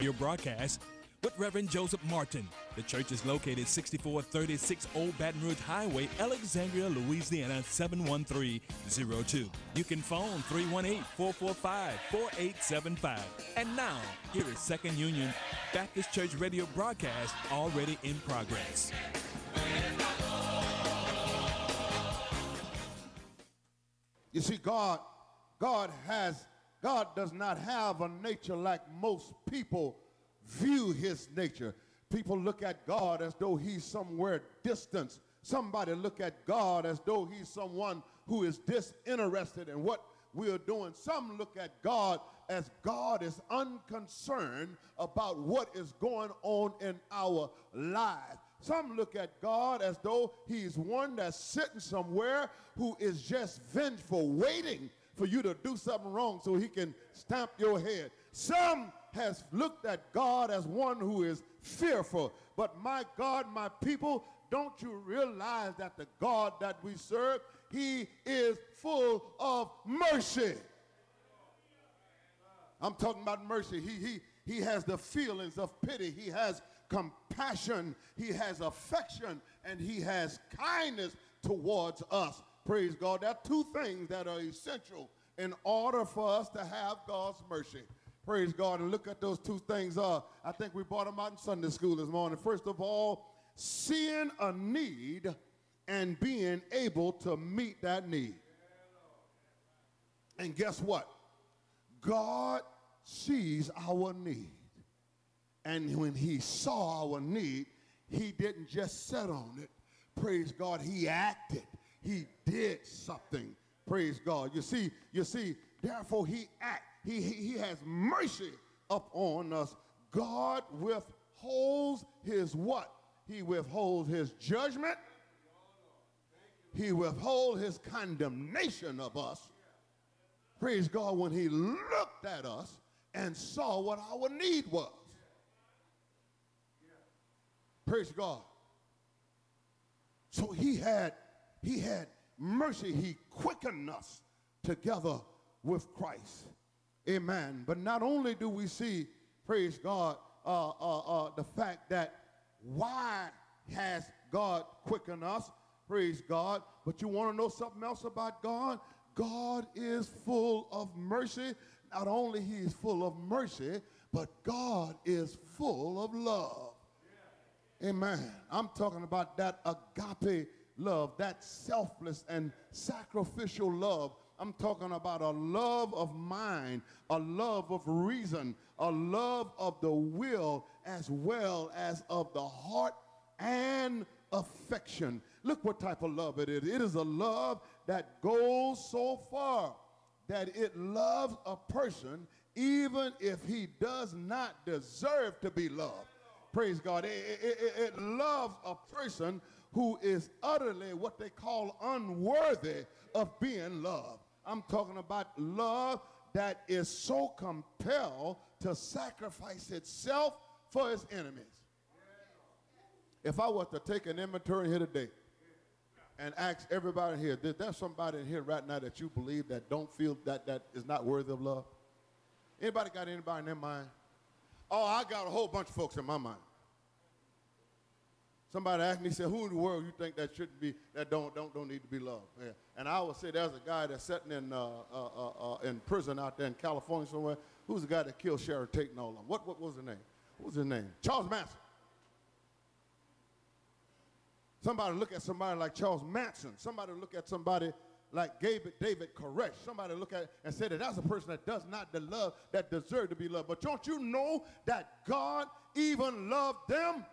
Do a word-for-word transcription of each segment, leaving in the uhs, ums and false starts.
Your broadcast with Reverend Joseph Martin. The church is located sixty-four thirty-six Old Baton Rouge Highway, Alexandria, Louisiana seven one three zero two. You can phone three one eight, four four five, four eight seven five. And now, here is Second Union Baptist Church radio broadcast already in progress. You see, God, God has, God does not have a nature like most people view his nature. People look at God as though he's somewhere distant. Somebody look at God as though he's someone who is disinterested in what we are doing. Some look at God as God is unconcerned about what is going on in our lives. Some look at God as though he's one that's sitting somewhere who is just vengeful, waiting for you to do something wrong so he can stamp your head. Some has looked at God as one who is fearful. But my God, my people, don't you realize that the God that we serve, he is full of mercy. I'm talking about mercy. He, he, he has the feelings of pity. He has compassion. He has affection. And he has kindness towards us. Praise God. There are two things that are essential in order for us to have God's mercy. Praise God. And look at those two things. Uh, I think we brought them out in Sunday school this morning. First of all, seeing a need and being able to meet that need. And guess what? God sees our need. And when he saw our need, he didn't just sit on it. Praise God. He acted. He did something. Praise God. You see, you see, therefore he act. He, he, he has mercy upon us. God withholds his what? He withholds his judgment. He withholds his condemnation of us. Praise God, when he looked at us and saw what our need was. Praise God. So he had, he had mercy. He quickened us together with Christ. Amen. But not only do we see, praise God, uh, uh, uh, the fact that why has God quickened us, praise God, but you want to know something else about God? God is full of mercy. Not only he is full of mercy, but God is full of love. Yeah. Amen. I'm talking about that agape love, that selfless and sacrificial love. I'm talking about a love of mind, a love of reason, a love of the will, as well as of the heart and affection. Look what type of love it is. It is a love that goes so far that it loves a person even if he does not deserve to be loved. Praise God. It, it, it, it loves a person who is utterly what they call unworthy of being loved. I'm talking about love that is so compelled to sacrifice itself for its enemies. If I was to take an inventory here today and ask everybody here, is there somebody in here right now that you believe that don't feel that that is not worthy of love? Anybody got anybody in their mind? Oh, I got a whole bunch of folks in my mind. Somebody asked me, said, who in the world you think that shouldn't be, that don't don't don't need to be loved? Yeah. And I would say there's a guy that's sitting in uh, uh, uh, uh, in prison out there in California somewhere. Who's the guy that killed Sharon Tate and all of them? What what was his name? What was his name? Charles Manson. Somebody look at somebody like Charles Manson. Somebody look at somebody like David, David Koresh. Somebody look at it and say that that's a person that does not the love, that deserve to be loved. But don't you know that God even loved them?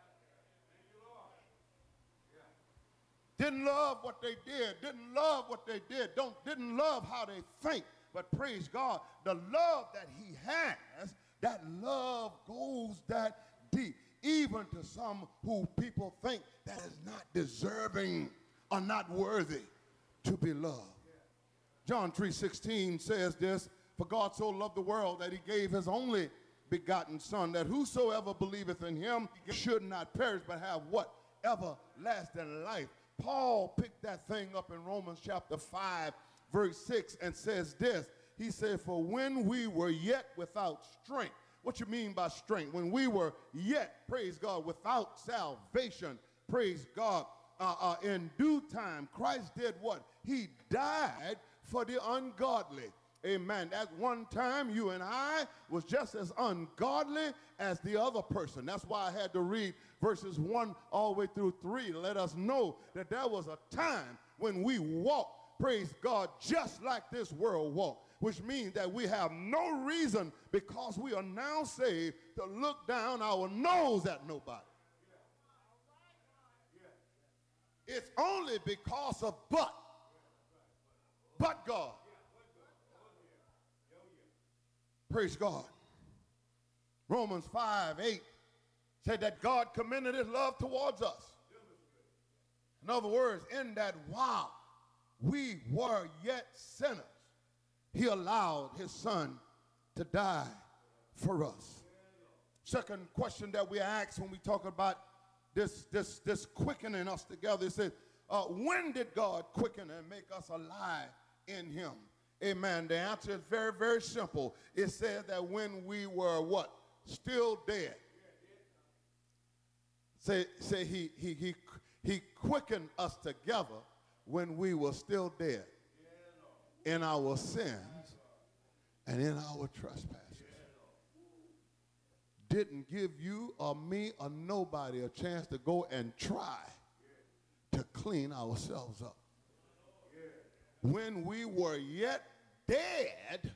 Didn't love what they did, didn't love what they did, don't, didn't love how they think. But praise God, the love that he has, that love goes that deep, even to some who people think that is not deserving or not worthy to be loved. John three sixteen says this, for God so loved the world that he gave his only begotten son, that whosoever believeth in him should not perish but have what? Everlasting life. Paul picked that thing up in Romans chapter five, verse six, and says this. He said, for when we were yet without strength, What you mean by strength? When we were yet, praise God, without salvation, praise God, uh, uh, in due time, Christ did what? He died for the ungodly. Amen. At one time, you and I was just as ungodly as the other person. That's why I had to read verses one all the way through three to let us know that there was a time when we walked, praise God, just like this world walked. Which means that we have no reason, because we are now saved, to look down our nose at nobody. It's only because of but. But God. Praise God. Romans five eight said that God commended his love towards us. In other words, in that while we were yet sinners, he allowed his son to die for us. Second question that we ask when we talk about this, this, this quickening us together, it says, uh, when did God quicken and make us alive in him? Amen. The answer is very, very simple. It says that when we were what? Still dead. Say, say he, he, he, he quickened us together when we were still dead in our sins and in our trespasses. Didn't give you or me or nobody a chance to go and try to clean ourselves up. When we were yet dead,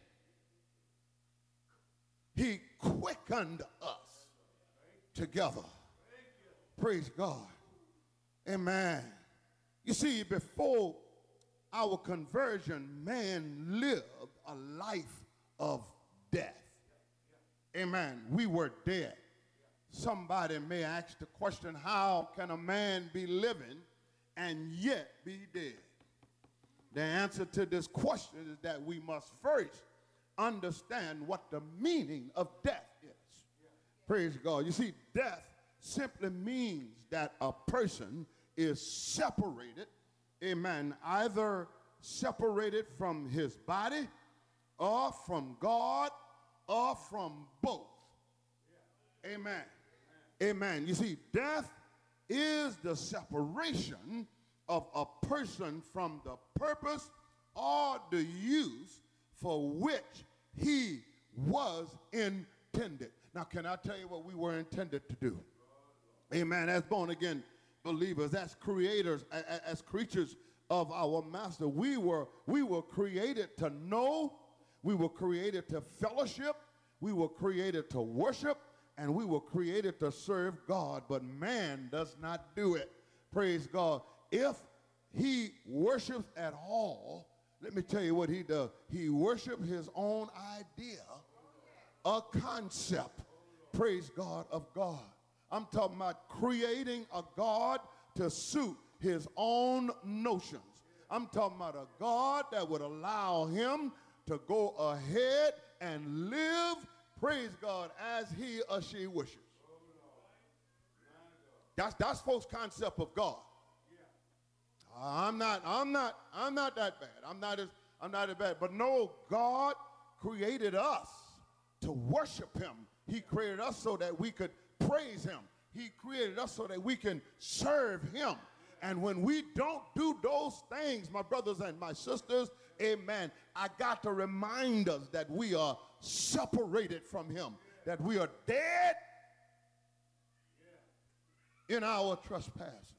he quickened us together. Praise God. Amen. You see, before our conversion, man lived a life of death. Amen. We were dead. Somebody may ask the question, how can a man be living and yet be dead? The answer to this question is that we must first understand what the meaning of death is. Praise God. You see, death simply means that a person is separated, amen, either separated from his body or from God or from both. Amen. Amen. You see, death is the separation of a person from the purpose or the use for which he was intended. Now, can I tell you what we were intended to do? Amen. As born again believers, as creators, as creatures of our master, we were, we were created to know, we were created to fellowship, we were created to worship, and we were created to serve God, but man does not do it. Praise God. If he worships at all, let me tell you what he does. He worships his own idea, a concept, praise God, of God. I'm talking about creating a God to suit his own notions. I'm talking about a God that would allow him to go ahead and live, praise God, as he or she wishes. That's, that's folks' concept of God. I'm not, I'm not, I'm not that bad. I'm not as, I'm not as bad. But no, God created us to worship him. He created us so that we could praise him. He created us so that we can serve him. And when we don't do those things, my brothers and my sisters, amen, I got to remind us that we are separated from him, that we are dead in our trespasses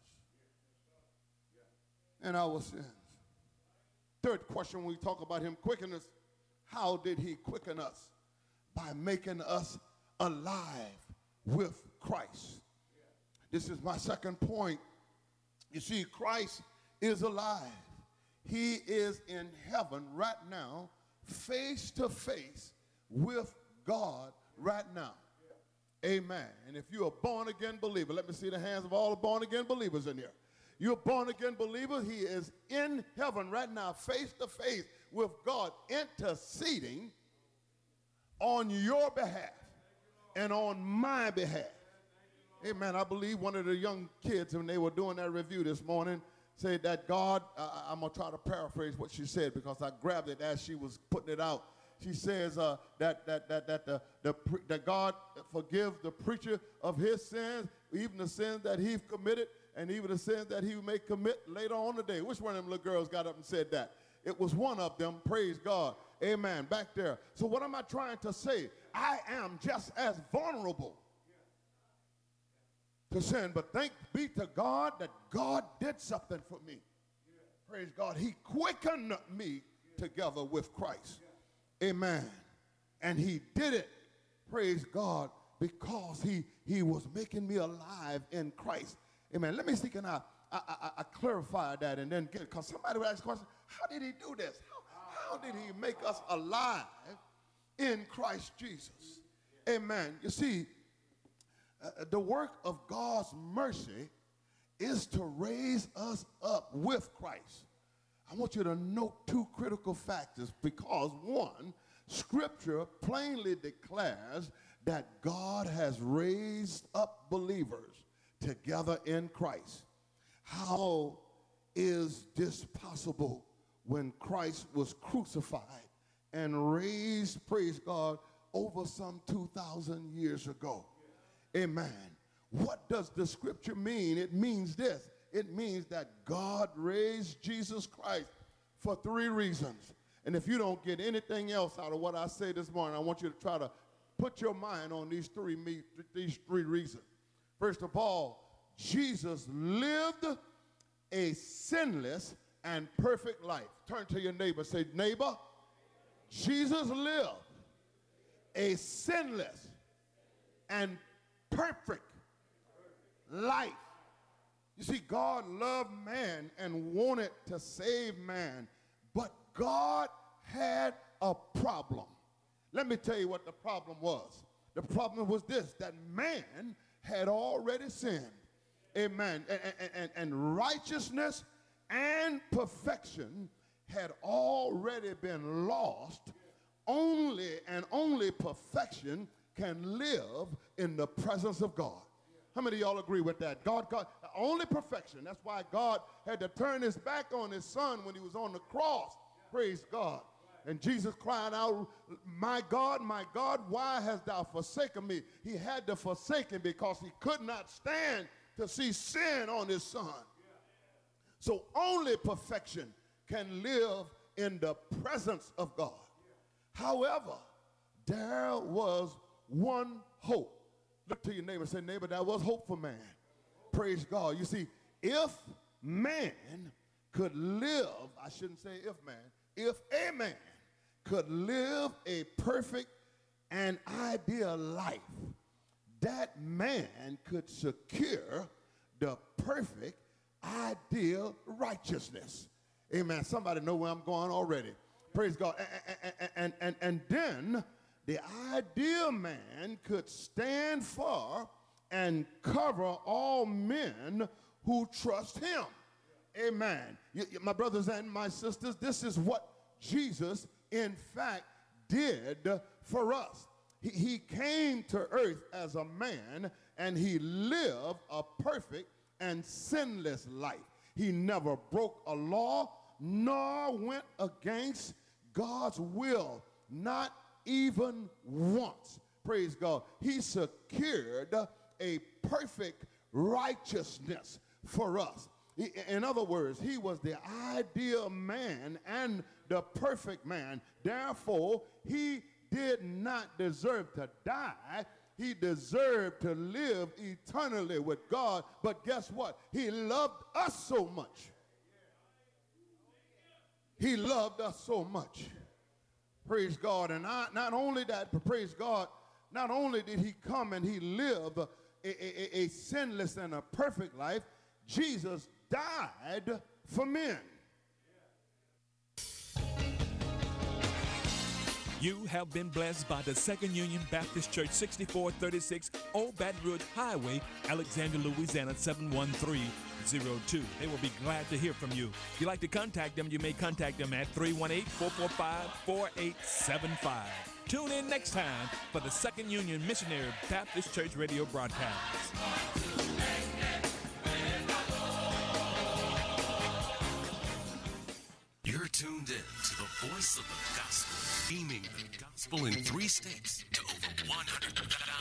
and our sins. Third question, when we talk about him quickening us, how did he quicken us? By making us alive with Christ. This is my second point. You see, Christ is alive. He is in heaven right now, face to face with God right now. Amen. And if you're a born-again believer, let me see the hands of all the born-again believers in here. You're a born-again believer. He is in heaven right now, face to face with God, interceding on your behalf and on my behalf. Amen. I believe one of the young kids, when they were doing that review this morning, said that God, uh, I'm going to try to paraphrase what she said because I grabbed it as she was putting it out. she says uh, that, that, that, that, the, the, that God forgives the preacher of his sins, even the sins that he's committed, and even the sins that he may commit later on today. Which one of them little girls got up and said that? It was one of them, praise God. Amen, back there. So what am I trying to say? I am just as vulnerable to sin, but thanks be to God that God did something for me. Praise God. He quickened me together with Christ. Amen. And he did it, praise God, because he, he was making me alive in Christ. Amen. Let me see, can I, I, I, I clarify that and then get, because somebody will ask the question, how did he do this? How, how did he make us alive in Christ Jesus? Amen. You see, uh, the work of God's mercy is to raise us up with Christ. I want you to note two critical factors because, one, Scripture plainly declares that God has raised up believers together in Christ. How is this possible when Christ was crucified and raised, praise God, over some two thousand years ago? Amen. What does the Scripture mean? It means this. It means that God raised Jesus Christ for three reasons. And if you don't get anything else out of what I say this morning, I want you to try to put your mind on these three, these three reasons. First of all, Jesus lived a sinless and perfect life. Turn to your neighbor. Say, neighbor, Jesus lived a sinless and perfect life. You see, God loved man and wanted to save man, but God had a problem. Let me tell you what the problem was. The problem was this, that man had already sinned. Amen. And, and, and righteousness and perfection had already been lost. Only and only perfection can live in the presence of God. How many of y'all agree with that? God, God, only perfection. That's why God had to turn his back on his son when he was on the cross. Praise God. And Jesus cried out, my God, my God, why hast thou forsaken me? He had to forsake him because he could not stand to see sin on his son. So only perfection can live in the presence of God. However, there was one hope. Look to your neighbor and say, neighbor, there was hope for man. Praise God. You see, if man could live, I shouldn't say if man, if a man could live a perfect and ideal life, that man could secure the perfect ideal righteousness. Amen. Somebody know where I'm going already. Praise God. And, and, and, and, and then the ideal man could stand for and cover all men who trust him. Amen. You, you, my brothers and my sisters, this is what Jesus, in fact, did for us. He, he came to earth as a man, and he lived a perfect and sinless life. He never broke a law, nor went against God's will, not even once. Praise God. He secured a perfect righteousness for us. In other words, he was the ideal man and the perfect man. Therefore, he did not deserve to die. He deserved to live eternally with God. But guess what? He loved us so much. He loved us so much. Praise God. And I, not only that, but praise God, not only did he come and he lived a, a, a, a sinless and a perfect life, Jesus died for men. You have been blessed by the Second Union Baptist Church, sixty-four thirty-six Old Baton Rouge Highway, Alexandria, Louisiana, seven one three zero two. They will be glad to hear from you. If you'd like to contact them, you may contact them at three one eight, four four five, four eight seven five. Tune in next time for the Second Union Missionary Baptist Church radio broadcast. You're tuned in to the voice of the gospel, beaming the gospel in three states to over one hundred